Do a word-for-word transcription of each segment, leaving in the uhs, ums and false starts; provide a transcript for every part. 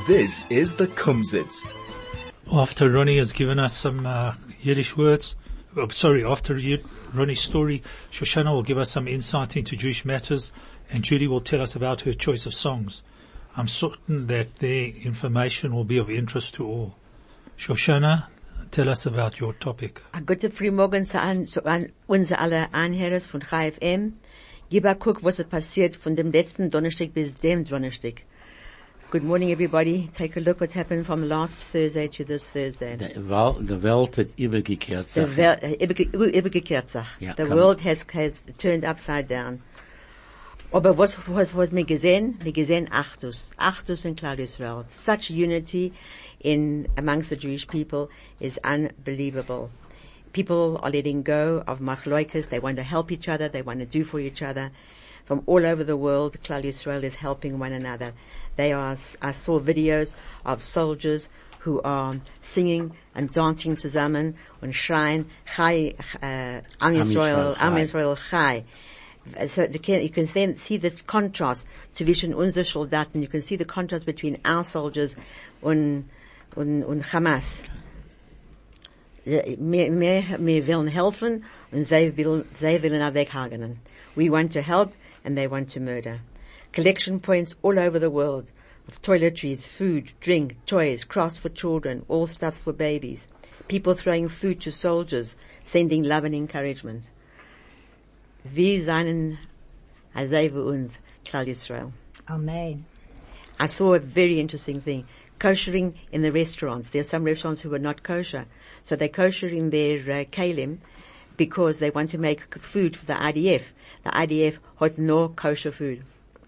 This is the Kumsitz. After Ronnie has given us some uh, Yiddish words, oh, sorry, after Yid, Ronnie's story, Shoshana will give us some insight into Jewish matters, and Judy will tell us about her choice of songs. I'm certain that their information will be of interest to all. Shoshana, tell us about your topic. A gute Frühmorgen zu, an, zu an, unsere alle Anhörers von Chai F M. Gib a guck, was ist passiert von dem letzten Donnerstag bis dem Donnerstag. Good morning, everybody. Take a look what happened from last Thursday to this Thursday. The world, the world hat übergekehrt. The Welt, uh, übergekehrt sich. Ja, the world has, has turned upside down. Aber was, was, was mir gesehen? Mir gesehen Achdus. Achdus in Klal Yisrael. Such unity in, amongst the Jewish people is unbelievable. People are letting go of machloikas. They want to help each other. They want to do for each other. From all over the world, Klal Yisrael is helping one another. They are, I saw videos of soldiers who are singing and dancing zusammen und schreien, Chai, uh, Am Yisrael, Am Yisrael Chai. So you can, you can then see the contrast zwischen unseren Soldaten. You can see the contrast between our soldiers und, und, und Hamas. Wir, wir, wir wollen helfen und sie wollen, sie wollen auch weghagen. We want to help and they want to murder. Collection points all over the world of toiletries, food, drink, toys, crafts for children, all stuffs for babies. People throwing food to soldiers, sending love and encouragement. Wir seien azay uns, Klal Yisrael. Amen. I saw a very interesting thing. Koshering in the restaurants. There are some restaurants who are not kosher. So they're koshering their uh, kalim because they want to make food for the I D F. The I D F has no kosher food.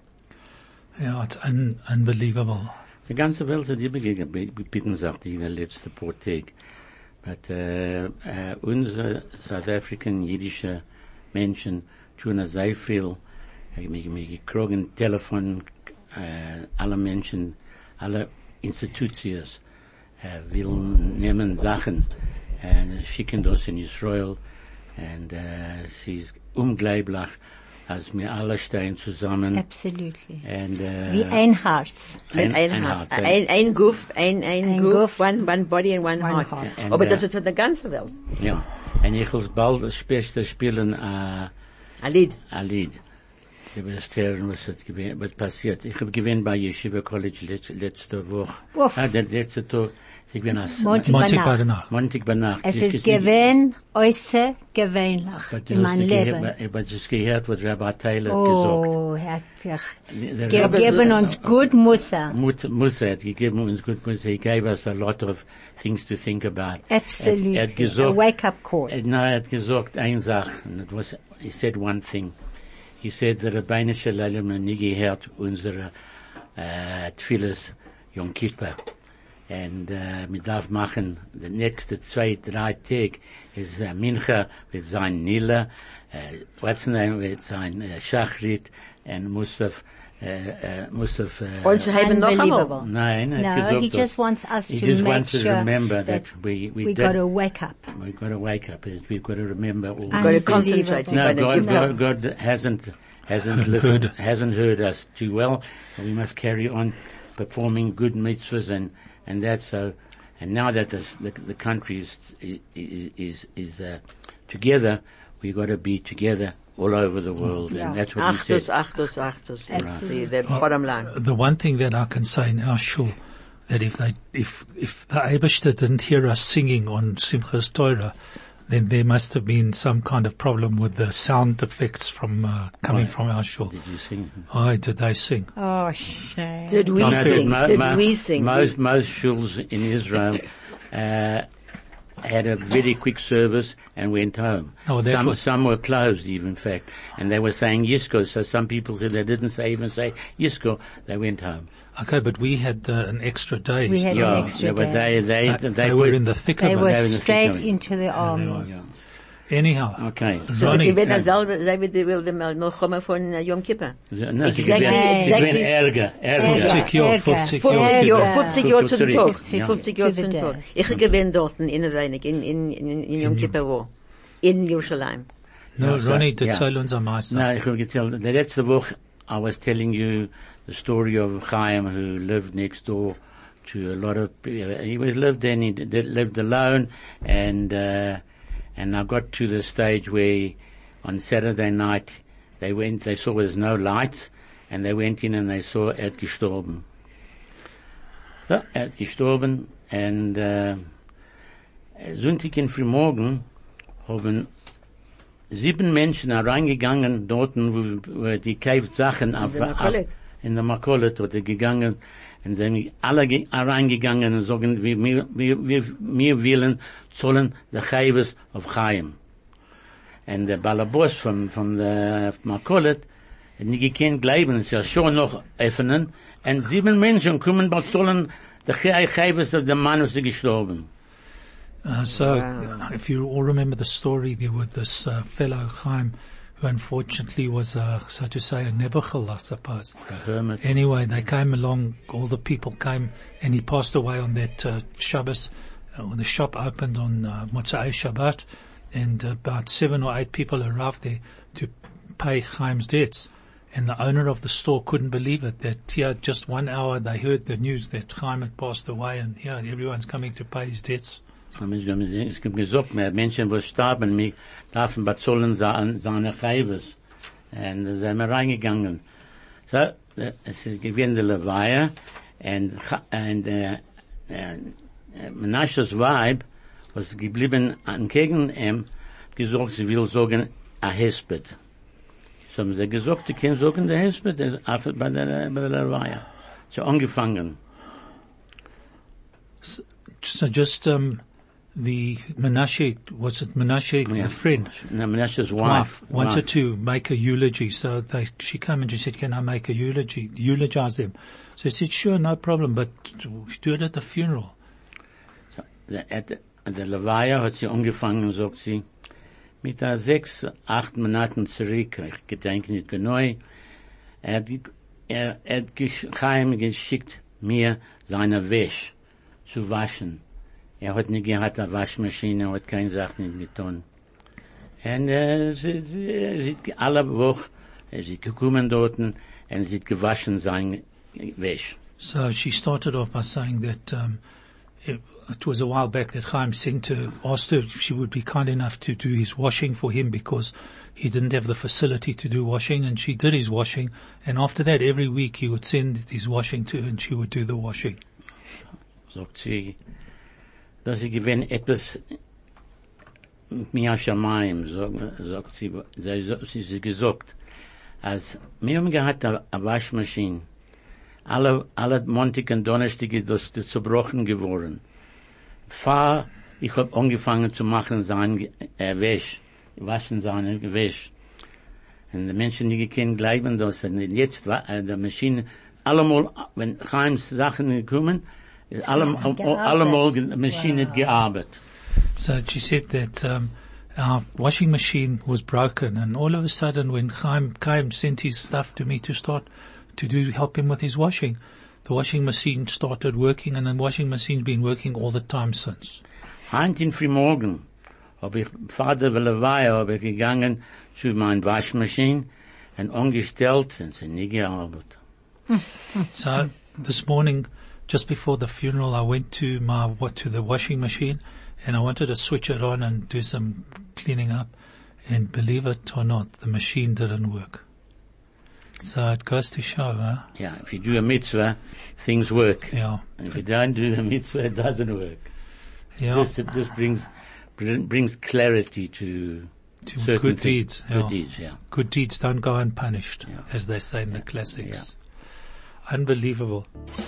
Yeah, it's un- unbelievable. Die ganze Welt hat übergebeten, sagt ich in den letzten paar Tagen. But uh, uh, unsere South African jüdische Menschen tun sehr viel. Wir kriegen Telefon, uh, alle Menschen, alle Institutions uh, wollen nehmen Sachen und schicken das in Israel. Und uh, es ist unglaublich, als wir alle stehen zusammen. Absolutely. And, uh, wie ein Herz. Ein, ein, ein Herz. Ein, ein Guff, ein, ein, ein Guff, one, one body and one, one heart. heart. And, Aber uh, das ist für die ganze Welt. Ja. Und ich will bald später spielen, uh, ein Lied. Ein Lied. Du wirst hören, was hat gewesen, was passiert. Ich habe gewesen bei Yeshiva College letzte, letzte Woche. Uff. Ah, der letzte Tag. Ich bin als Montag bei der Nacht. Montag bei Nacht. Es ist gewesen, äußer gewöhnlich in meinem Leben. Ich habe es gehört, was Rabbi Taylor oh, gesagt hat. Oh, er hat gegeben uns gut Musa. Musa hat gegeben uns gut Musa. He gave us a lot of things to think about. Absolutely. Er hat gesagt, a wake-up call. Nein, er hat gesagt, eine Sache. And it was, he said one thing. He said, the Rabbeinu Shalom hat nie gehört unsere uh, Tfilas Yom Kippur. And uh, wir darf machen, die nächste zwei, drei Tage ist uh, Mincha, wird sein Nila, uh, what's the name, wird sein uh, Shachrit, and Musaf, uh, uh, Musaf, uh, also haben noch einmal. Nein, no, he just wants us he to just make wants sure to remember that, that we, we, we did, got to wake up. We got to wake up. We've got to remember all. We've got to concentrate. No, God, God, God hasn't, hasn't listened, hasn't heard us too well. So we must carry on performing good mitzvahs and, and that so, and now that the, the, the country is, is, is, is, uh, together, we've got to be together all over the world, yeah. And that's what Achtus, he said. Achtus, Achtus, Achtus. The, the bottom line. Uh, the one thing that I can say in our shul, that if they, if, if the Eibishter didn't hear us singing on Simchas Torah, then there must have been some kind of problem with the sound effects from, uh, coming Why? from our shul. Did you sing? Oh, did they sing? Oh, shame. Did we no, sing? Mo, did mo, we sing? Most, most shuls in Israel, uh, had a very quick service and went home. Oh, that some, was... some were closed even, in fact. And they were saying Yisco, so some people said they didn't say, even say Yisco, they went home. Okay, but we had uh, an extra day. We had yeah, an extra yeah, but day. They, they, uh, they, they were in the thick they of it. Were they were straight the into the army. Yeah, yeah. Anyhow. Okay. So Ronnie, sie gewinnen selber, sie will dem Milchome von Yom Kippur. No, sie Exactly, gewinnen, sie exactly. gewinnen Ärger, Ärger. fifty Jahre, fifty fünfzig Jahre. Jahre, fünfzig Jahre zum Tag. Ja. fünfzig Jahre zum Tag. Ich gewinne dort in wenig, in, in, in, in Yom Kippur wo. In Jerusalem. No, Ja, so, Ronnie, ja. erzähl uns am meisten. No, ich habe erzählt, the letzte Woche, I was telling you the story of Chaim who lived next door to a lot of people. He was lived in, he did, lived alone, and, uh, and I got to the stage where on Saturday night they went, they saw there's no lights, and they went in and they saw er hat gestorben. So, er hat gestorben, and, uh, Sonntag in Frühmorgen haben sieben Menschen reingegangen dort, wo, wo die kauft Sachen auf, auf, in der Makkolet, oder gegangen, und sie sind alle reingegangen und sagen, wir, wir, wir, wir wollen zollen der Chayves auf Chaim. Und der Balabos von, von der Makkolet hat nicht gekannt bleiben, es ist ja schon noch öffnen, und sieben Menschen kommen bei zollen der Chayves auf dem Mann, was ist gestorben. Uh, so, wow. If you all remember the story, there was this uh, fellow Chaim who unfortunately was, uh, so to say, a Nebuchadnezzar, I suppose. A hermit. Anyway, they came along, all the people came, and he passed away on that uh, Shabbos, uh, when the shop opened on uh, Motzei Shabbat, and uh, about seven or eight people arrived there to pay Chaim's debts. And the owner of the store couldn't believe it, that here, just one hour, they heard the news that Chaim had passed away, and here, everyone's coming to pay his debts. Es gibt gesagt, Menschen, die starben, mich dürfen bezahlen seine Chayves. Und da sind wir reingegangen. So, es ist gewesen die Levaya, und, und, äh, äh, Menashe's Weib, was geblieben entgegen ihm, gesagt, sie will sagen, a Hesped. So haben sie gesagt, die können sagen, der Hesped, bei der, bei der Levaya. So angefangen. So, so just, um, the Menashe, was it Menashe, yeah. the friend? No, Menashe's wife, wife wanted wife. to make a eulogy, so they, she came and she said, can I make a eulogy, eulogize them? So he said, sure, no problem, but do it at the funeral. So, the, at the, at the Levaya hat sie angefangen, sagt sie, mit der sechs, acht Monaten zurück, ich gedenke nicht genau, er hat, er, er hat Chaim geschickt, mir seine Wäsche zu waschen. Er hat nicht gehabt eine Waschmaschine, er hat keine Sachen nicht getan. Und äh, sie, sie, sie, alle Woche, er ist gekommen dort und sie hat gewaschen sein Wäsche. So she started off by saying that um, it, it was a while back that Chaim sent her, asked her if she would be kind enough to do his washing for him because he didn't have the facility to do washing, and she did his washing, and after that every week he would send his washing to her and she would do the washing. Sagt sie, dass sie gewinn etwas mir Shamayim, sagt sie, sie, sie gesagt, als wir haben gehabt eine Waschmaschine, alle, alle Montag und Donnerstag ist das zerbrochen geworden. Fahr, ich hab angefangen zu machen sein äh, Wäsch, waschen seine Wäsch. Und die Menschen, die können glauben, dass jetzt äh, die Maschine, allemal, wenn Chaims Sachen gekommen, allemal, allemal die Maschine wow. gearbeitet. So she said that um, our washing machine was broken, and all of a sudden when Chaim came, sent his stuff to me to start to do help him with his washing, the washing machine started working, and the washing machine's been working all the time since. Heint in Frühmorgen hab ich Vater Levaya hab ich gegangen zu mein Waschmaschine und angestellt und sie nie gearbeitet. So this morning, just before the funeral, I went to my what to the washing machine, and I wanted to switch it on and do some cleaning up, and believe it or not, the machine didn't work. So it goes to show, huh? Yeah, if you do a mitzvah, things work. Yeah. And if you don't do a mitzvah, it doesn't work. Yeah. This, this brings brings clarity to, to certain good things. deeds. Good yeah. deeds, yeah. Good deeds don't go unpunished, Yeah. as they say in Yeah. the classics. Yeah. Unbelievable.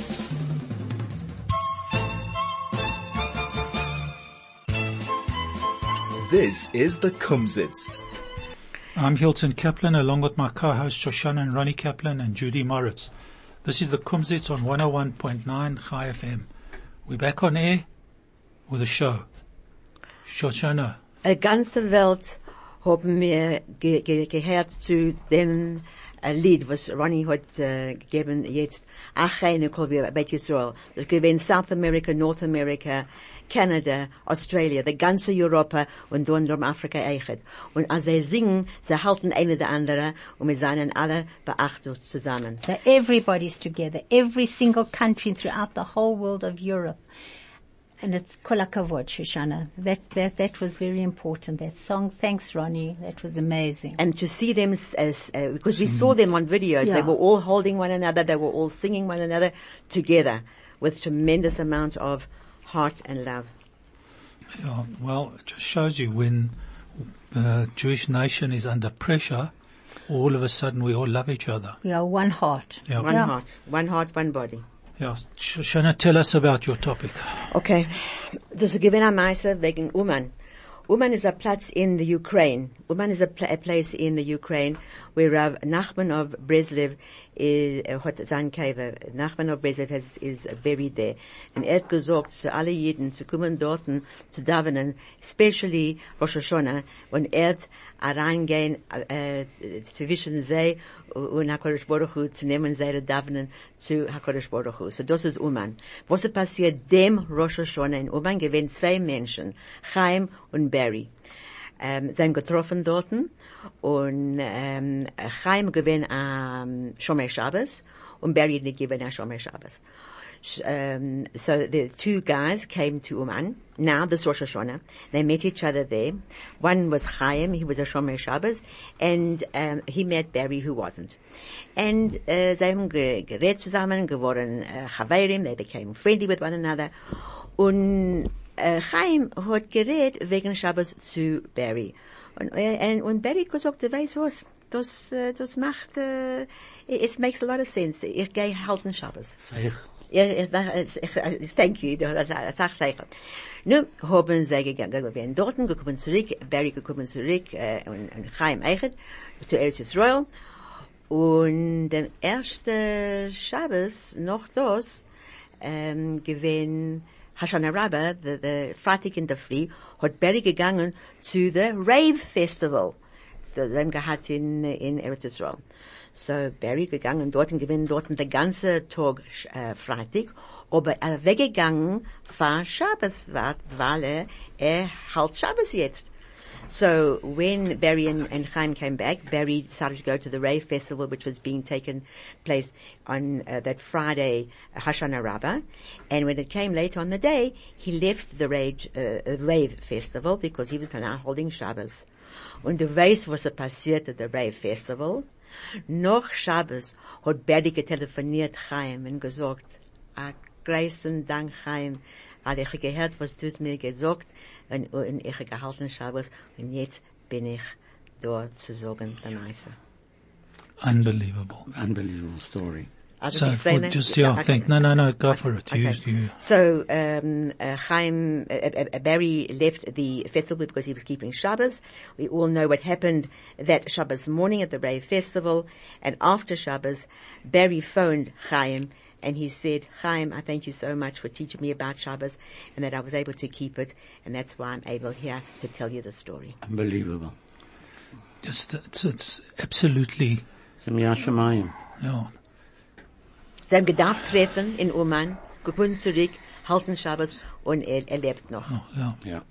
This is the Kumsitz. I'm Hilton Kaplan, along with my co-hosts Shoshana and Ronnie Kaplan and Judy Moritz. This is the Kumsitz on one oh one point nine Chai F M. We're back on air with a show. Shoshana. A ganze Welt haben wir ge ge gehört zu dem äh, Lied, was Ronnie hat äh, gegeben jetzt. Achreine Kolbi Bet Yisrael. Das gewinnt South America, North America, Canada, Australia, the ganze Europa und dort in Afrika eichet. Und als sie singen, sie halten eine der andere und wir seien alle beachtet zusammen. So everybody's together, every single country throughout the whole world of Europe. And it's Kol HaKavod, Shoshana. That, that, that was very important, that song. Thanks, Ronnie. That was amazing. And to see them as, as uh, because we saw them on videos, Yeah. they were all holding one another, they were all singing one another together with tremendous amount of heart and love. Yeah, well, it just shows you when the Jewish nation is under pressure, all of a sudden we all love each other. We are one heart. Yeah. One Yeah. heart, one heart, one body. Yeah. Shoshana, tell us about your topic. Okay. Das ist gewinn am Meister wegen Uman. Uman is a Platz in the Ukraine. Uman is a, pl- a place in the Ukraine where Rav Nachman of Breslev is, uh, hat sein Kaiwe. Nachman of Breslev has, is buried there. Und er hat gesagt zu alle Jeden zu kommen dorten zu davenen, especially Rosh Hashanah, und er hat reingehen, äh, zwischen sie und HaKadosh Baruch Hu zu nehmen seine Davenen zu HaKadosh Baruch Hu. So das ist Uman. Was ist passiert dem Rosh Hashanah in Uman? Gewesen zwei Menschen, Chaim und Barry. Ähm, sind getroffen dorten und ähm, Chaim gewesen am Shomer Shabbos und Barry nicht gewesen am Shomer Shabbos. Um, so the two guys came to Uman. Now this Rosh Hashanah, they met each other there. One was Chaim, he was a Shomer Shabbos, and um, he met Barry, who wasn't. And uh, they haben ge- geredet zusammen, geworden uh, Chaveirim, they became friendly with one another. Und uh, Chaim hat geredet wegen Shabbos zu Barry. Und, uh, und, und Barry hat gesagt, du weißt was, das, uh, das macht, uh, it makes a lot of sense. Ich gehe halten Shabbos. Sicher. Ja, ich, ich, ich, thank you, das sag sicher. Nun haben sie gegangen, wir werden dorten gekommen zurück, Barry gekommen zurück, äh, und, und Chaim Eichet, zu Eretz Yisrael. Und der erste Shabbos, noch das, ähm, gewesen Hashanah Rabbah, the, the Freitag in der Früh, hat Barry gegangen zu the Rave Festival, das haben gehabt in, in Eretz Yisrael. So Barry gegangen, dorten gewinnen, dorten der ganze Tag äh, Freitag, aber er weggegangen von Shabbos, weil er, er halt Shabbos jetzt. So when Barry and, and Chaim came back, Barry decided to go to the Rave Festival, which was being taken place on uh, that Friday, Hashanah Rabbah. And when it came later on the day, he left the Rave, uh, Rave Festival because he was now holding Shabbos. Und du weißt, was er passiert at the Rave Festival? Noch Shabbos hat Barry getelefoniert Chaim und gesagt, a großen Dank Chaim, weil ich gehört, was du mir gesagt und, und ich gehalten Shabbos und jetzt bin ich dort zu sagen, der Meister. Unbelievable. Unbelievable story. Also So, ich sage, for just, yeah, okay. thank, no, no, no, go for it. You, Okay. you, So, um, uh, Chaim, uh, uh, Barry left the festival because he was keeping Shabbos. We all know what happened that Shabbos morning at the Rave Festival. And after Shabbos, Barry phoned Chaim and he said, Chaim, I thank you so much for teaching me about Shabbos and that I was able to keep it. And that's why I'm able here to tell you the story. Unbelievable. just, it's, it's absolutely, Zum Yashamayim. yeah. Sie haben gedacht treffen in Oman, gekommen zurück, halten Shabbos und er, er lebt noch. Oh, yeah. Ja.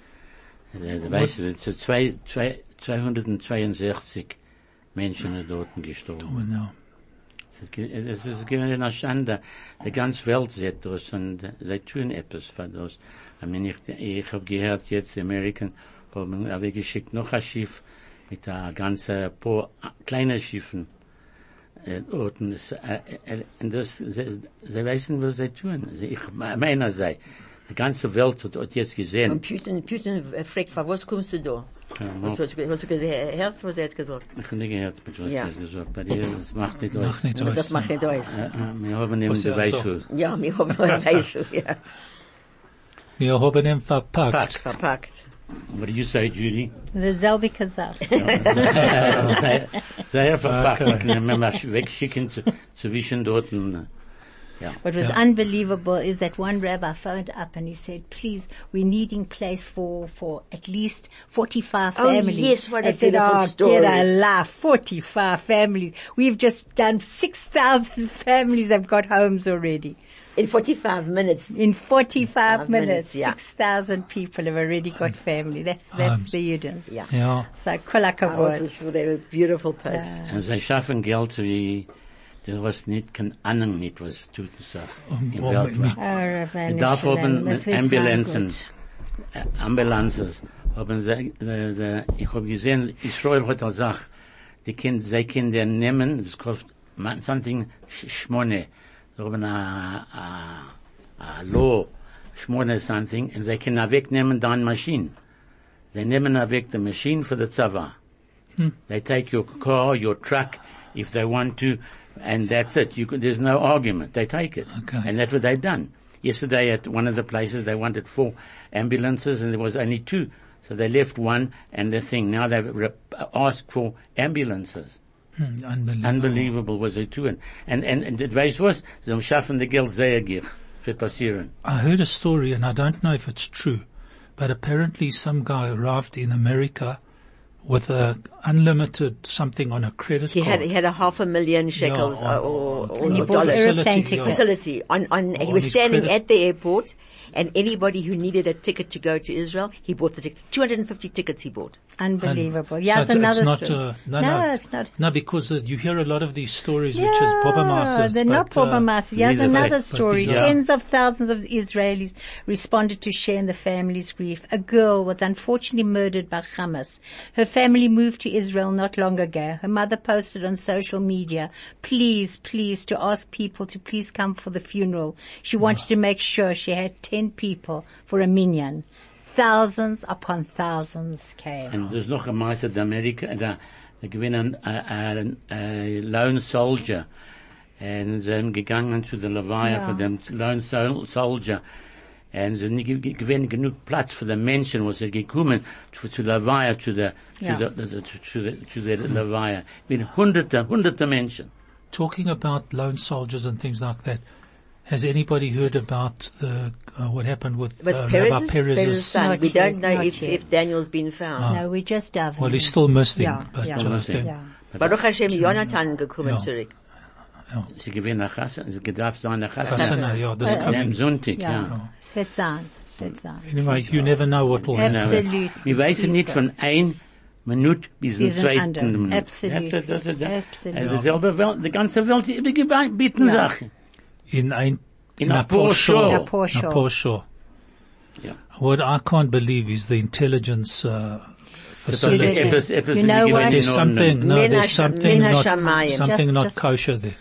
Äh, Du weißt, es sind zwei, zwei, zweihundertzweiundsechzig Menschen dort gestorben. Well, yeah. Es ist ge- es ist gewesen eine Schande. Die ganze Welt sieht das und sie tun etwas für das. Ich meine, ich, ich habe gehört jetzt, die Amerikaner haben aber geschickt noch ein Schiff mit ein ganzen paar kleinen Schiffen. Äh, und das, äh, äh, und das, sie, sie wissen, was sie tun. Sie, ich meine, sie, die ganze Welt hat, hat jetzt gesehen. Und Putin, Putin äh, fragt, von was kommst du da? Ja, Was hast du, was hast du gehört, was er hat gesagt? ich habe nicht gehört, mit was Ja. er gesagt. Bei dir, das macht nicht Macht aus. nicht Aber aus. das macht nicht aus. Äh, äh, Wir haben eben Was er Beweis sagt. für. Ja, wir haben einen Weißschuh, ja. Wir haben ihn verpackt. Verpackt. What do you say, Judy? The Zelbi Kazar. Sehr- Sehr verpackt. Okay. Okay. Wenn wir wegschicken zu, zwischen dort und, ja. What was Yeah. unbelievable is that one rabbi phoned up and he said, please, we're needing place for, for at least forty-five Oh, families. yes, what a I said, beautiful oh, story. get a life, forty-five families. We've just done six thousand families have got homes already. In forty-five minutes. In forty-five Five minutes, minutes, yeah. six thousand people have already got family. That's, that's Um, the Yidden. Yeah. Yeah. So, kol I also hakavod. saw their beautiful post. En zij schaffen Geld wie, er was niet kein Ahnung nicht, was tut es auch im oh, Welt war. nicht- Oh, Rabbi Die darf Shalom, haben das wird sein Ambulanzen, gut. äh, Ambulances, haben sie, äh, äh, ich habe gesehen, Israel hat eine Sache, die Kind, sie Kinder nehmen, das kostet man- something sch- schmone, sie haben a, a, a law, schmone something, und sie können wegnehmen deine Maschine. They nehmen weg the machine for the tzava. They take your car, your truck, if they want to, and that's it. You could, there's no argument. They take it. Okay. And that's what they've done. Yesterday at one of the places they wanted four ambulances and there was only two. So they left one and the thing. Now they've re- asked for ambulances. Hmm, unbelievable. Unbelievable was it too. And, and, and, and it weißt was? Sie haben schaffen the Geld sehr gich. Wird passieren. I heard a story, and I don't know if it's true, but apparently some guy arrived in America with a unlimited something on a credit He card. had, he had a half a million shekels Yeah, uh, or, on- or, And he or bought dollars. aeroplane Facility, tickets. yeah. Facility on, on, he On was his standing credit- at the airport, and anybody who needed a ticket to go to Israel, he bought the ticket. two hundred fifty tickets he bought. Unbelievable. And Yeah, so it's it's- another it's not, story. uh, no, no, no. it's not. No, because uh, you hear a lot of these stories, Yeah, which is Bobamasters. they're not but, uh, Bobamasters. Here's these are another fake, but story. these are- Tens of thousands of Israelis responded to share in the family's grief. A girl was unfortunately murdered by Hamas. Her family moved to Israel not long ago. Her mother posted on social media, please, please, to ask people to please come for the funeral. She wanted to make sure she had ten people for a minyan. Thousands upon thousands came. And there's noch a Meister in Amerika, da, da gewinnen a, a, a lone soldier. And sie sind gegangen zu der Levaya Ja. für den lone sol soldier. Und sie nicht ge- gewinnen genug Platz für die Menschen, wo sie gekommen zu, zu der Levaya, zu der, zu Ja. der, zu, zu der, zu der Levaya. Mit hunderte, hunderte Menschen. Talking about lone soldiers and things like that, has anybody heard about the uh, what happened with But uh, Perez's, Rabbi Perez's Perez's? son, Not we yet, don't know not if, yet. if Daniel's been found. No, we just davening. Well, he's still missing, Yeah, but yeah, uh, missing. then- yeah. Baruch Hashem, Jonathan gekommen Ja. zurück. Sie gewinnen nach Hassan, sie gedarf sein nach Hasana, Hassan. yeah, this Uh, Am coming. Sonntag, Ja, ja. es wird sein, es wird sein. Anyway, you never know what will happen. Absolut. Wir wissen nicht von ein Minute bis zum Bis zum zweiten anderen. Minute. Absolut. Das ist- das ist- das ist- Absolut. also dieselbe Welt, die ganze Welt überbieten Ja. Sachen. In ein, In a a Porsche. In a Porsche. Porsche. In a Porsche. Ja. What I can't believe is the intelligence uh, facility. Facility. Etwas- etwas You know die what? gewinnen There's in something, Ordnung. no, Mena there's Sh- something Mena not, Shamayim. something Just- not just- kosher there.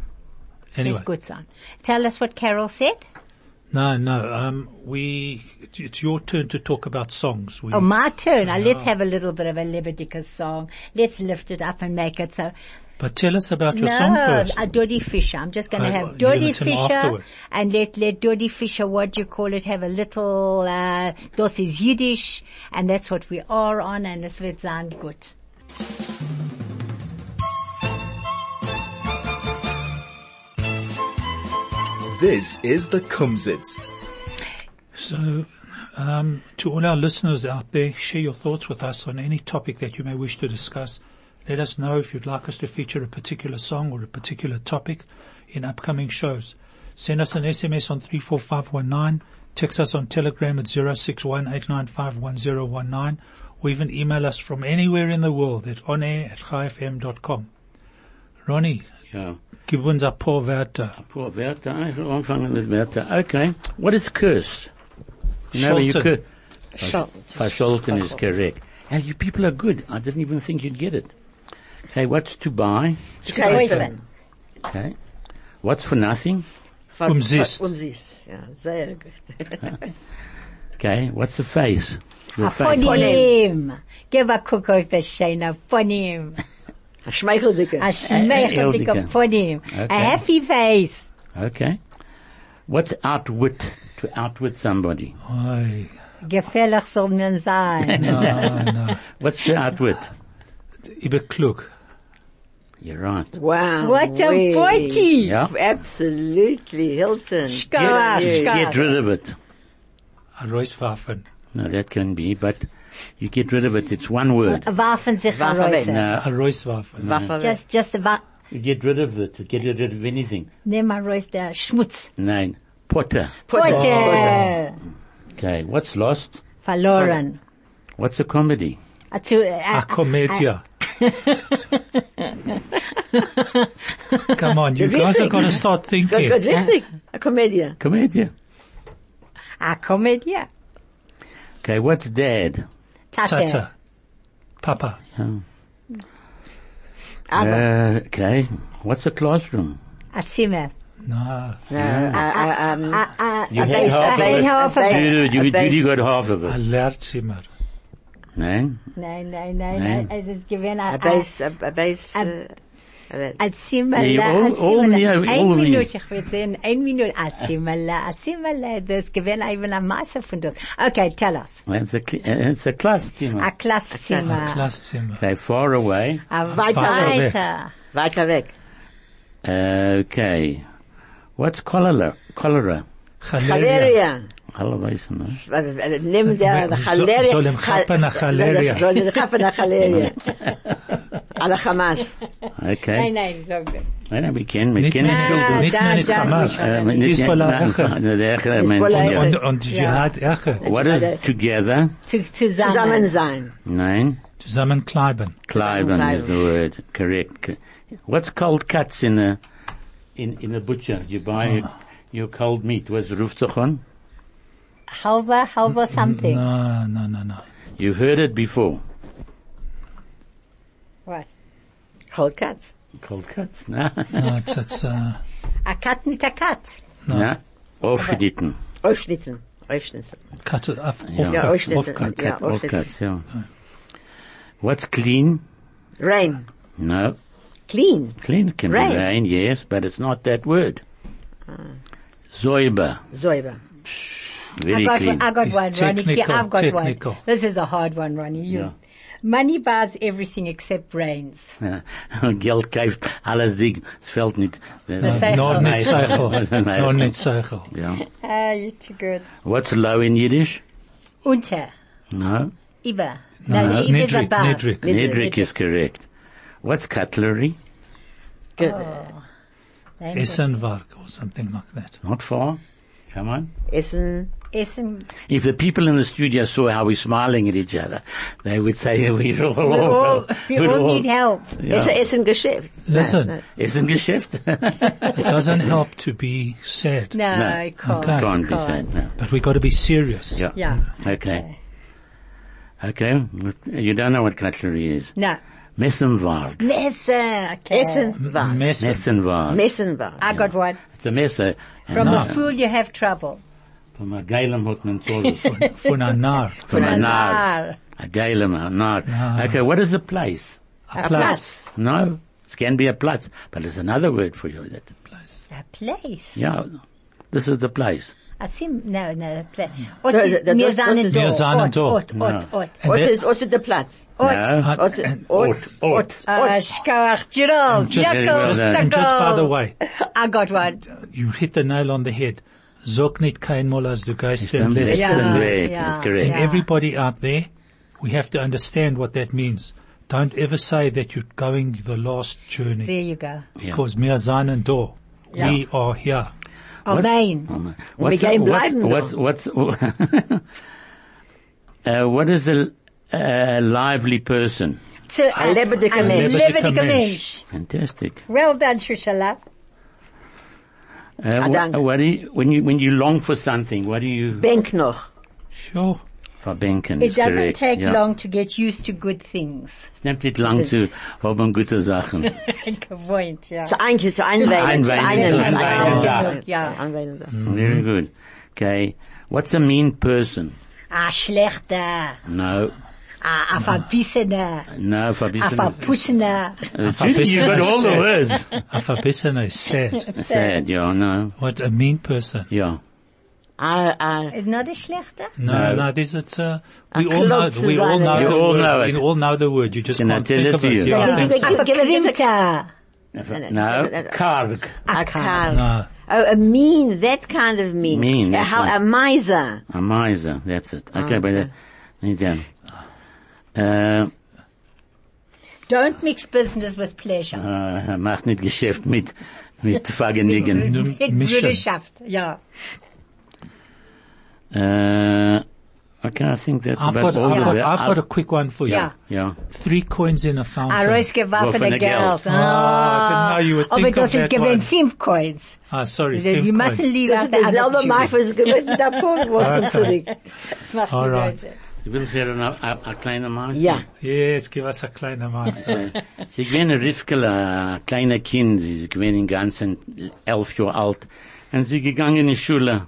Es Anyway, wird gut sein. Tell us what Carol said. no, no, um, we, it's your turn to talk about songs. We, Oh, my turn. Now let's have a little bit of a Leviticus song. Let's lift it up and make it so. but tell us about your No, song first. uh, Dodi Fisher. I'm just going to Uh, have give Dodi it to me Fisher afterwards. and let, let Dodi Fisher, what do you call it, have a little, uh, das is Yiddish, and that's what we are on, and es wird sein gut. This is the Kumsitz. So, um, to all our listeners out there, share your thoughts with us on any topic that you may wish to discuss. Let us know if you'd like us to feature a particular song or a particular topic in upcoming shows. Send us an S M S on three four five one nine, text us on Telegram at zero six one eight nine five one zero one nine, or even email us from anywhere in the world at onair at chai f m dot com. Ronnie, Ja. give uns ein paar Wörter. Poor Wörter, ich will anfangen mit Wörter. Okay. What is curse? You know, you Scholten. could. Verscholten is correct. Hey, you people are good. I didn't even think you'd get it. Okay, what's to buy? Teufeln. Okay. What's for nothing? Umzist. Umzist. Ja, sehr gut. Okay. What's the face? Your Von face. ihm. Give a cook auf the shana. Von ihm. A schmeicheldicke. A schmeicheldige Eldike. von ihm. A Okay. happy face. Okay. What's outwit? To outwit somebody. Oi, Gefällig soll man sein. no, no. What's to outwit? Überklug. You're right. Wow. What a way. boyki. Yeah. Absolutely, Hilton. Schkar, Get, schkar. get rid of it. A Reuswaffen. No, that can be, but you get rid of it. It's one word. Waffen sich Waffen weg. heraus. No, A Reuswaffen. Waffe. Just, just a wa- you get rid of it. Get rid of anything. nimm heraus der Schmutz. Nein. Potter. Potter. Okay, what's lost? Verloren. What's a comedy? A to- A a- comedia. Come on, you guys have got to start Ganz, thinking. ganz richtig. A Comedian. Comedy. A comedia. Okay, what's dad? Tate. Tata. Papa. Aber, Uh, okay, what's a classroom? A Zimmer. No. uh, uh, um, A, a, You a had base, half a of base, it. half of a it. base. You, you, a base- you got half of A it. Lehrzimmer. No? Nein, nein, nein, Nein. nein. Es ist gewesen a a, a, base, a, a base, a- uh, a- a Zimmerle, Ja, all- a all Zimmerle. mir- Ein all mir. Minute, ich will sehen, ein Minute, a Zimmerle, a Zimmerle, das ist gewesen even a Masse von das. Okay, tell us. It's a, cl- uh, it's a class team. A Klasszimmer. Klasszimmer. Okay, far away. A Weiter weg. weiter. weiter weg. Okay. What's cholera? Cholera. Chaleria. Alle wissen, no? Nimm der Soll- Chaleria. soll ihm chappen nach Chaleria. Soll ihm chappen nach Chaleria. Alle Hamas. Okay. Nein, nein, sag das. Nein, nein, we can, we Nicht can. nur Ah, nicht da, nur nicht da, Hamas. da. Uh, nicht- Hezbollah nein, Eche. nein, der Eche, I mean, Hezbollah yeah. Und, und Jihad Eche. What is together? Zu, zusammen. Zusammen sein. Nein. Zusammen kleiben. Kleiben is Kleiben. the word. Correct. What's cold cuts in a, in, in a butcher? You buy your cold meat. What's rufzachon? Halva, halva something. No, no, no, no. You've heard it before. What? Cold cuts. Cold cuts, no? No, it's, it's, uh, A cat mit a cat. No? Aufgeschnitten. Aufschnitzen. Aufschnitzen. cut it off, Ja. off Ja, cut, aufschnitzen. off cut. Ja, Cut, off aufschnitzen. cuts, yeah. What's clean? Rain. No. Clean. Clean can Rain. be rain, yes, but it's not that word. Zoiber. Säuber. Very I got, clean. I got It's one, Ronnie. technical, Yeah, I've got technical. one. This is a hard one, Ronnie. You. Yeah. Money buys everything except brains. Ja. Geld kauft alles Ding. Es fällt nicht. Seichel. Nor Nein. nicht Zeichel. Nein. Nor nicht Zeichel. Ja. Ah, you're too good. What's low in Yiddish? Unter. No. Über. No, No, the Iber is Nidrik, above. Nidrik. Nedrick is correct. What's cutlery? Good. Thank you. Essenwerk or something like that. Not far. Come on. Essen. Essen. If the people in the studio saw how we're smiling at each other, they would say we're all, We all, we we're all need help. Yeah. Essen, Essen Geschäft. Listen. Nein, Essen Geschäft? It doesn't help to be sad, No, No. I can't. Okay. Can't be can't. said, no. but we got to be serious. Yeah. Yeah. Okay. Okay. You don't know what cutlery is. No. Messenwag. Messer. Okay. Essen war. Messen. Messenwag. Messen war. I got one. It's a messer. From No. a fool you have trouble. From a geilem hat man Zoll. Von a nar. From a nar. nar. A geilem, a nar. Ah. Okay, what is a place? A A place. Platz. No, it can be a place, but there's another word for you. That Place. A place. yeah, this is the place. I think, no, no, a place. Ot, Das- das- mir das- das seine ist- Mir Door. seine Ot, Door. Ot, No. Ot, Ot. And Ort that- ist, Ort ist der Platz. No. Uh, Ort, and- Ort, Ort, Ort. Uh, Shkach, Gerald, just, Jackals, just, and just by the Stuckles. way, I got one. you hit the nail on the head. Sag nicht kein Mal als du gehst Dann dem bist Letzten du Ja, weg. ja, That's correct. And everybody out there, we have to understand what that means. Don't ever say that you're going the last journey. There you go. Yeah. Because wir seinen da. We are here. Amen. What's, Wir gehen what's, bleiben what's, what's, uh, what is a, a lively person? Zu, Ein lebendiger ein Mensch. lebendiger Mensch. Mensch. Fantastic. Well done, Shushala. Uh, what, danke. what do you, when you, when you long for something, what do you, Bank noch. Sure. verbenken? It is doesn't correct. take Ja. long to get used to good things. Es nimmt nicht lang zu haben gute Sachen. Gewohnt, ja. Zu ein, zu einwählen. Einwählen, Zu zu einwählen. einwählen, ja. Zu Ja. einwählen. Very good. Okay. What's a mean person? A schlechter, No. a, a verbissener, No, a verbissen. verpussener. You got all the words. A verbissener is sad. Sad, yeah, no. What a mean person. Yeah. Ah, ah, Is not a schlechter? No, No. no, this is, uh, we A all know, klotz we zu all sein. know You the all word. know it. We all know the word. You just Can I can't tell think it of to it. you? Yeah, Yeah, thanks. give- give- give it- give it- Verkrimmter. No. Karg. a car. No. Oh, a mean, that kind of mean. Mean, A, that's how, right. a miser. A miser. That's it. Okay, Okay. but, uh, need down. Uh, Don't mix business with pleasure. Äh, macht nicht Geschäft mit, mit Vergnügen. Nur Mit Mission. Brüderschaft, ja. Uh, okay, I think that's I've about got, all I've the got, way. I've got a quick one for you. Ja. Yeah. Three coins in a fountain. Ausgeworfene Wofür Geld? Geld. Oh, I didn't know you would Aber think of das ist that gewesen one. five coins. Ah, sorry. You fifth mustn't coin. leave Das out ist the other derselbe two. Mark, was gewinnt der Punkt, was du zurück. Das macht All mir right. Freude. Du willst hören ein kleiner Maß? Ja. Yes, give us a kleiner Maß. Sie gewesen Rivkel, ein kleiner Kind, sie gewesen im Ganzen elf Jahre alt, und sie gegangen in die Schule.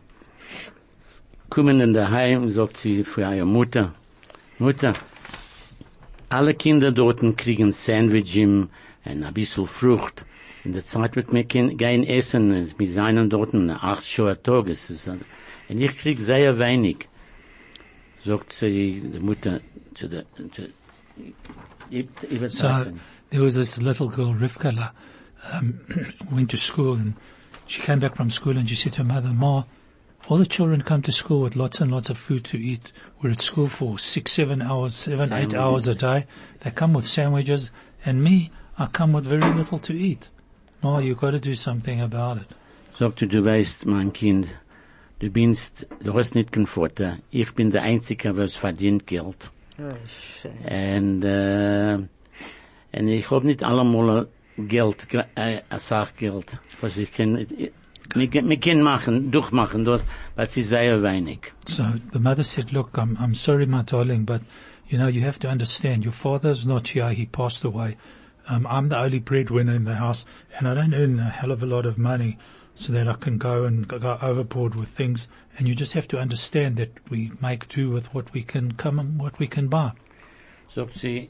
Kommen in der Heim, sagt sie für ihre Mutter, Mutter, alle Kinder dort kriegen Sandwich und ein bisschen Frucht. In der Zeit wird mir kein, kein Essen, wir seien dort acht Stunden Tages. Und ich krieg sehr wenig. Sagt sie, die Mutter, zu der, zu, ich, ich würde So sagen. there was this little girl, Rivka, um, went to school, and she came back from school and she said to her mother, Ma, all the children come to school with lots and lots of food to eat. We're at school for six, seven hours, seven, eight Sandwiches. hours a day. They come with sandwiches, and me, I come with very little to eat. Ma, you've got to do something about it. Sagt du, du weißt, mein Kind, du bist, du hast nicht kein Vater. Ich bin der Einzige, was verdient Geld. Oh, schön. Und, äh, und ich hab nicht allemal Geld, äh, Sachgeld, was ich kann, ich, wir, wir können machen, durchmachen dort, weil sie sehr wenig. So the mother said, look, I'm, I'm sorry, my darling, but, you know, you have to understand, your father's not here, he passed away. Um, I'm the only breadwinner in the house, and I don't earn a hell of a lot of money so that I can go and go overboard with things, and you just have to understand that we make do with what we can come and what we can buy. Sagt sie,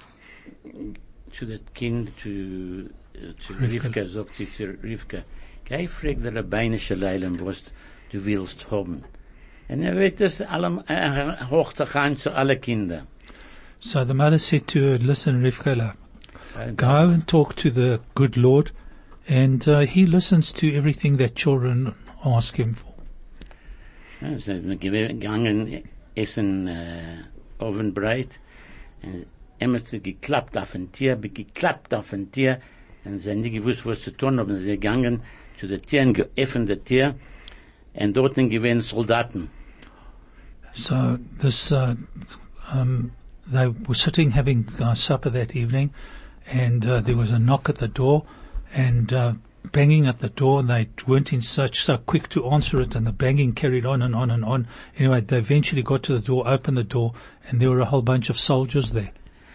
zu dem Kind, zu, äh, zu Rivka. Rivka, sagt sie zu Rivka, geh frag der Rabbinische Leilen, was du willst haben. Und er wird das allem, äh, hoch zu gehen zu alle Kinder. So the mother said to her, listen, Rivka, go and talk to the good Lord, and uh, he listens to everything that children ask him for. Ja, sie sind gegangen, essen, äh, Ovenbreit, und immer sie geklappt auf ein Tier, geklappt auf ein Tier, und sie haben nicht gewusst, was zu tun, aber sie sind gegangen zu der Tier, und geöffnet der Tier, und dort gewesen Soldaten. So this, uh, um, they were sitting having uh, supper that evening, and uh, there was a knock at the door, and uh, banging at the door, and they weren't in such so quick to answer it, and the banging carried on and on and on. Anyway, they eventually got to the door, opened the door, and there were a whole bunch of soldiers there.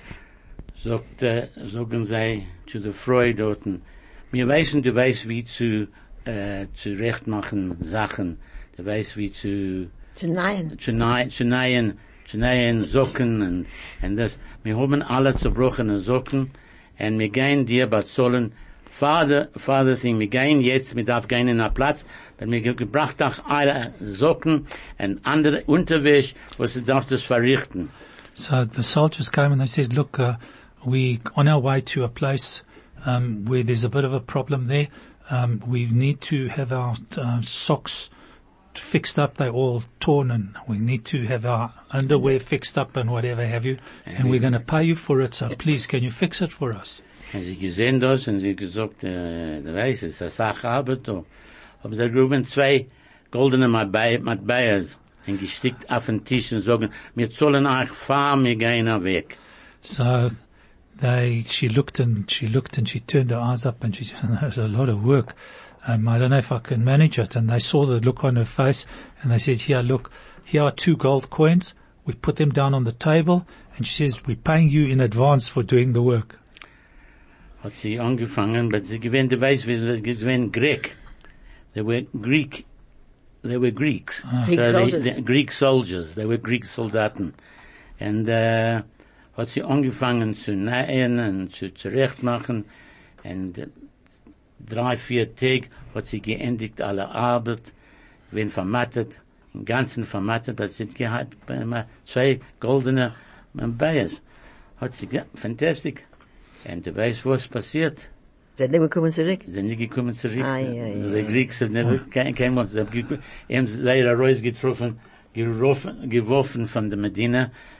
Sagt, äh, sagen sie zu der Frau dort, wir wissen, du weißt, wie zu, äh, zu recht machen Sachen, du weißt, wie zu, Zu nein. zu nein, zu nein, zu nein Socken und, und das, wir haben alle zerbrochene Socken, und wir gehen dir bezahlen, Vater, Vater thing, wir gehen jetzt, wir darf gehen in einen Platz, weil wir gebracht auch alle Socken und andere Unterwäsche, was du darfst das verrichten. So the soldiers came and they said, look, uh, we on our way to a place um, where there's a bit of a problem there. Um, we need to have our uh, socks fixed up. They're all torn, and we need to have our underwear fixed up and whatever have you. And we're going to pay you for it. So please, can you fix it for us? Und sie gesehen das und sie gesagt, äh, du weißt, es ist eine Sache Arbeit, da. Aber sie gruben zwei goldene Matbeiers und gestickt auf den Tisch und sagen, wir zahlen euch fahren, wir gehen weg. So they, she looked and she looked and she turned her eyes up and she said, there's a lot of work. Um, I don't know if I can manage it. And they saw the look on her face and they said, here, look, here are two gold coins. We put them down on the table and she says, we're paying you in advance for doing the work. Hat sie angefangen, but sie gewinnt, du weißt, sie gewinnt Greek. They were Greek, they were Greeks. Greek so soldiers. They, they, Greek soldiers, they were Greek Soldaten. Und, äh, hat sie angefangen zu nähen und zu zurechtmachen und äh, drei, vier Tage hat sie geendigt alle Arbeit, wen vermattet, im Ganzen vermattet, was sie gehabt, zwei goldene Bias. Hat sie, ja, fantastisch. Und du weißt, was passiert? Sind die gekommen zurück? Sie sind nicht gekommen zurück. Ai, ai, Die Greeks haben never, kein, kein Monat, sie haben leider rausgetroffen, geworfen, geworfen von der Medina,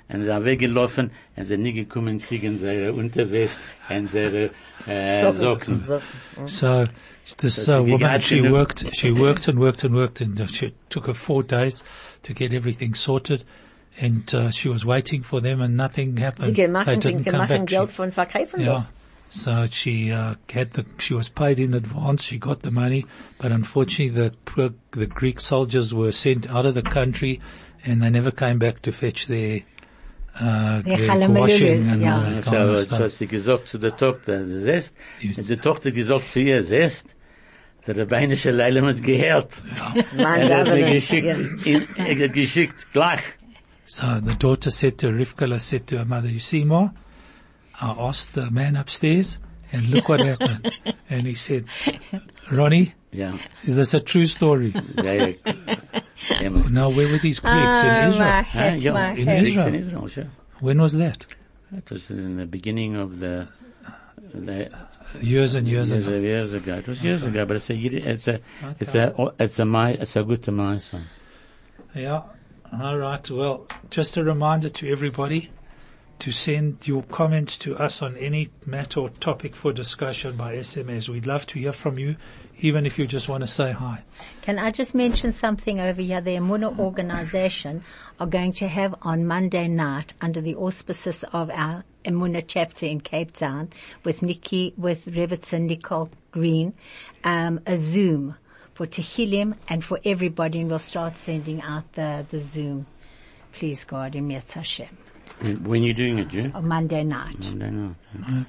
und sie sind weggelaufen, und sie sind nie gekommen, kriegen ihre Unterwäsche und ihre, äh, Socken. So this uh, woman, she worked, she worked and worked and worked, and uh, she took her four days to get everything sorted, and uh, she was waiting for them, and nothing happened. Sie können machen, They didn't sie come machen back. Geld She- von Verkaufen yeah. das. So she uh, had the, she was paid in advance. She got the money, but unfortunately, the poor, the Greek soldiers were sent out of the country, and they never came back to fetch their uh, Their their chalamalulus, washing and yeah. all that kind So, of so stuff. hat sie gesagt zu der Tochter, du siehst, Yes. hat die Tochter gesagt zu ihr, siehst, der rabbinische Leilem hat gehört. Mein Er hat mir Gott, geschickt, ja. in- er hat geschickt gleich. So the daughter said to Rivka, said to her mother, "You see, Ma, I asked the man upstairs, and look what happened." And he said, "Ronnie, Ja, is this a true story?" ja, ja. muss- Now, where were these Greeks Ah, in Israel? my Ah, head, ja, my in head. Greeks Israel. in Israel, sure. When was that? It was in the beginning of the, the Years and years years, ago. years ago. It was years ago, but it's a, it's a, it's a, it's a, my, it's a good to my son. Yeah. All right. Well, just a reminder to everybody to send your comments to us on any matter or topic for discussion by S M S. We'd love to hear from you, even if you just want to say hi. Can I just mention something over here? The Emunah organization are going to have on Monday night, under the auspices of our Emunah chapter in Cape Town, with Nikki, with Rebbitzin Nicole Green, um, a Zoom for Tehillim and for everybody, and we'll start sending out the, the Zoom. Please God, in Yetz Hashem. When you're doing it, yeah? On Monday night. Monday night.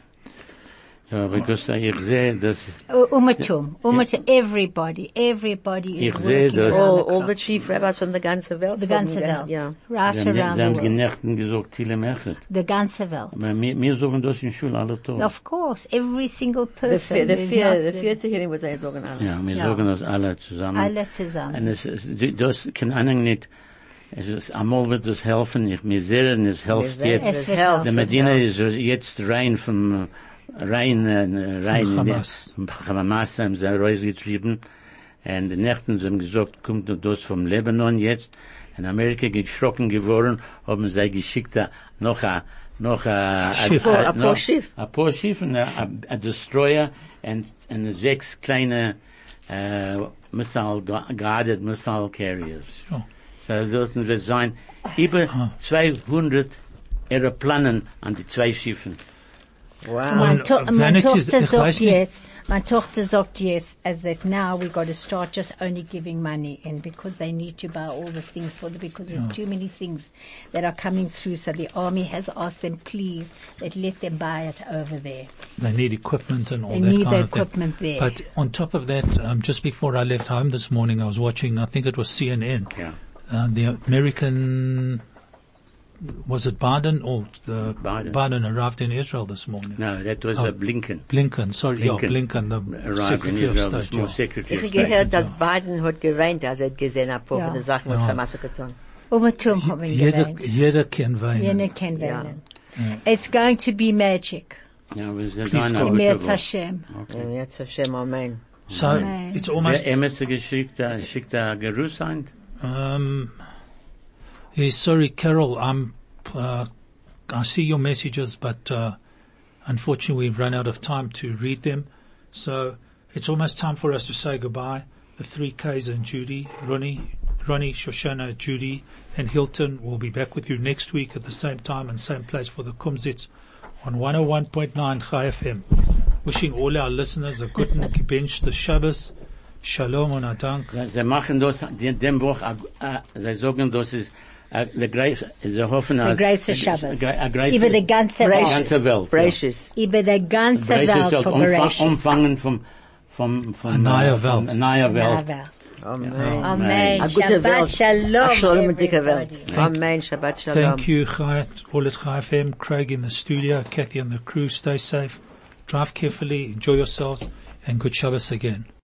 Ja, because ich sehe, dass, Umatum, umatum, everybody, everybody is Ich sehe working das. around All, the all clock. the chief rabbis from the ganze Welt. The haben ganze ge- Welt. Ja. Right sie haben, around sie haben the world. genächten gesagt, Tile Mechet. The ganze Welt. Aber wir, wir sagen das in Schule alle Tage. Of course, every single The person. vier, the is vier, not the the- vierte Hearing was er sagen alle. Ja, wir Ja. sagen das alle zusammen. Alle zusammen. Und es ist, das kann einen nicht, es ist, einmal wird es helfen, ich, mir sehen, es hilft sehen, jetzt. Es wird helft, Die helfen. es Medina helft. ist jetzt rein vom, rein, äh, rein, in der- Hamas. vom Hamas haben sie rausgetrieben. Und die Nächten haben gesagt, kommt noch das vom Lebanon jetzt. In Amerika geschrocken geworden, haben sie geschickt, da noch ein, noch ein, Schiff. Ein paar- ein paar Schiff. ein paar Schiff, und ein, ein Destroyer, und, und sechs kleine, äh, Missile, guarded missile carriers. Sure. So sollten wir sein, über zweihundert Aeroplanen an die zwei Schiffen. Wow. Mein, Und, to äh, mein Vanity ist- Tochter ich weiß sagt nicht- jetzt, my Tochter sagt jetzt, as that now we got to start just only giving money in because they need to buy all the things for the, because there's too many things that are coming through. So the army has asked them, please, that let them buy it over there. They need equipment and all They that need kind the of thing. equipment there. But on top of that, um, just before I left home this morning, I was watching, I think it was C N N. Ja. Uh, the American, was it Biden or the Biden. arrived in Israel this morning? No, that was Oh. uh, Blinken. Blinken, sorry, yeah, Blinken. Blinken, the Arrived in Secretary of Israel, the State. small Yeah. secretary Ich of habe State. gehört, dass Biden hat geweint, als er gesehen hat, Ja. ja. die Sachen, was Ja. Hamas hat getan. Umatum haben Jeder, geweint. jeder kann weinen. Jene can Ja. weinen. It's going to be magic. Ja, wir sind Please einer go. Im gute Yetz Woche. Hashem. Ja, jetzt Hashem, Amen. So, Amen. it's almost, Wer Emerson geschickt, äh, schickt ein Gerüß ein? um, yeah, sorry, Carol, I'm, uh, I see your messages, but, uh, unfortunately we've run out of time to read them. So, it's almost time for us to say goodbye. The three Ks and Judy, Ronnie, Ronnie, Shoshana, Judy, and Hilton will be back with you next week at the same time and same place for the Kumsitz on one oh one point nine Chai F M. Wishing all our listeners a good and gebenchte Shabbos. Shalom und Adank. Sie, sie machen das, die, dem Woch, äh, äh, sie sagen, das ist, äh, der Greis, sie hoffen, Der als- Greise äh, Shabbos. äh, äh, Greise- Über die ganze die Welt. ganze Welt. Precious. Über die ganze Greise Welt soll von umfa Bereshit. umfangen vom, vom, vom, Eine neue äh, von Welt. einer neuen Neue Welt. Welt. Amen. Amen. A gute Shabbat Welt. Shalom. A shalom, dicke Welt. everybody. Amen. Shabbat Shalom. Thank you, Chai, all at Chai F M, Craig in the studio, Kathy and the crew. Stay safe, drive carefully, enjoy yourselves, and good Shabbos again.